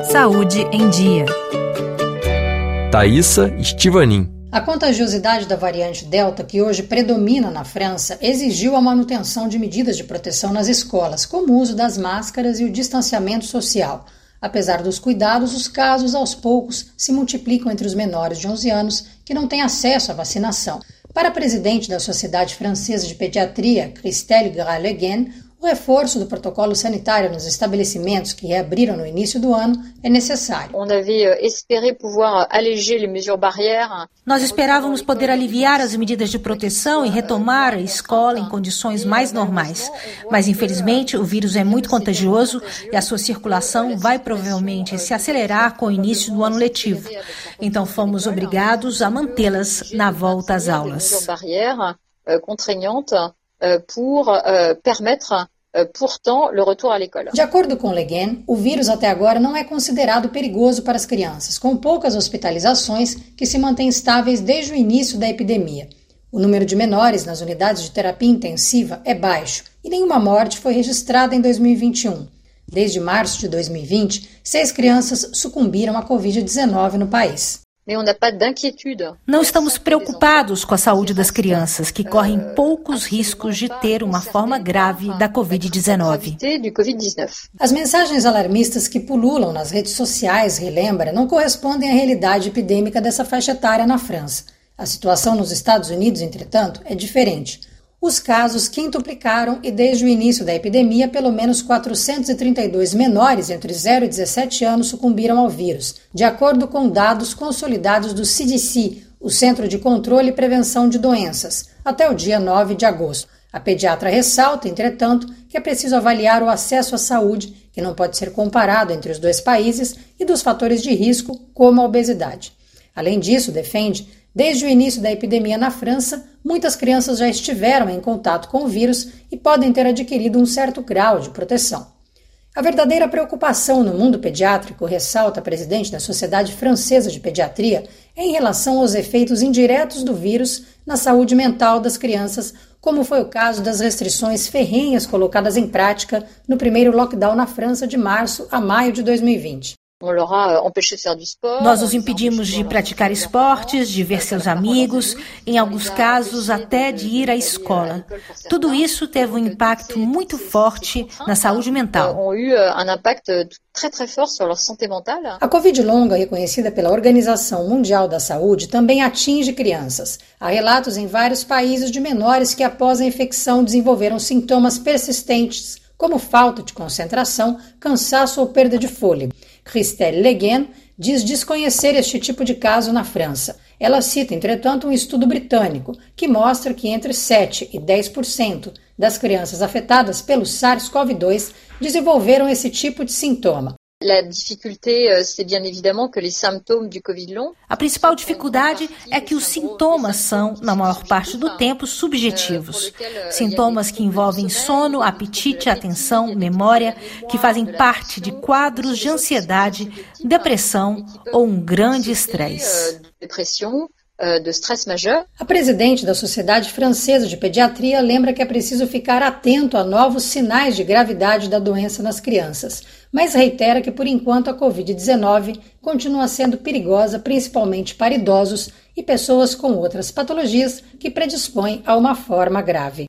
Saúde em Dia. Thaísa Estivanin. A contagiosidade da variante Delta, que hoje predomina na França, exigiu a manutenção de medidas de proteção nas escolas, como o uso das máscaras e o distanciamento social. Apesar dos cuidados, os casos, aos poucos, se multiplicam entre os menores de 11 anos que não têm acesso à vacinação. Para a presidente da Sociedade Francesa de Pediatria, Christelle Graleguin, o reforço do protocolo sanitário nos estabelecimentos que reabriram no início do ano é necessário. Nós esperávamos poder aliviar as medidas de proteção e retomar a escola em condições mais normais. Mas, infelizmente, o vírus é muito contagioso e a sua circulação vai provavelmente se acelerar com o início do ano letivo. Então, fomos obrigados a mantê-las na volta às aulas. De acordo com Leguin, o vírus até agora não é considerado perigoso para as crianças, com poucas hospitalizações que se mantêm estáveis desde o início da epidemia. O número de menores nas unidades de terapia intensiva é baixo e nenhuma morte foi registrada em 2021. Desde março de 2020, 6 crianças sucumbiram à Covid-19 no país. Não estamos preocupados com a saúde das crianças, que correm poucos riscos de ter uma forma grave da Covid-19. As mensagens alarmistas que pululam nas redes sociais, relembra, não correspondem à realidade epidêmica dessa faixa etária na França. A situação nos Estados Unidos, entretanto, é diferente. Os casos quintuplicaram e desde o início da epidemia, pelo menos 432 menores entre 0 e 17 anos sucumbiram ao vírus, de acordo com dados consolidados do CDC, o Centro de Controle e Prevenção de Doenças, até o dia 9 de agosto. A pediatra ressalta, entretanto, que é preciso avaliar o acesso à saúde, que não pode ser comparado entre os dois países, e dos fatores de risco, como a obesidade. Além disso, defende, desde o início da epidemia na França, muitas crianças já estiveram em contato com o vírus e podem ter adquirido um certo grau de proteção. A verdadeira preocupação no mundo pediátrico, ressalta a presidente da Sociedade Francesa de Pediatria, é em relação aos efeitos indiretos do vírus na saúde mental das crianças, como foi o caso das restrições ferrenhas colocadas em prática no primeiro lockdown na França de março a maio de 2020. Nós os impedimos de praticar esportes, de ver seus amigos, em alguns casos até de ir à escola. Tudo isso teve um impacto muito forte na saúde mental. A Covid longa, reconhecida pela Organização Mundial da Saúde, também atinge crianças. Há relatos em vários países de menores que após a infecção desenvolveram sintomas persistentes, como falta de concentração, cansaço ou perda de fôlego. Christelle Leguin diz desconhecer este tipo de caso na França. Ela cita, entretanto, um estudo britânico que mostra que entre 7% e 10% das crianças afetadas pelo SARS-CoV-2 desenvolveram esse tipo de sintoma. A principal dificuldade é que os sintomas são, na maior parte do tempo, subjetivos. Sintomas que envolvem sono, apetite, atenção, memória, que fazem parte de quadros de ansiedade, depressão ou um grande estresse. A presidente da Sociedade Francesa de Pediatria lembra que é preciso ficar atento a novos sinais de gravidade da doença nas crianças, mas reitera que, por enquanto, a Covid-19 continua sendo perigosa principalmente para idosos e pessoas com outras patologias que predispõem a uma forma grave.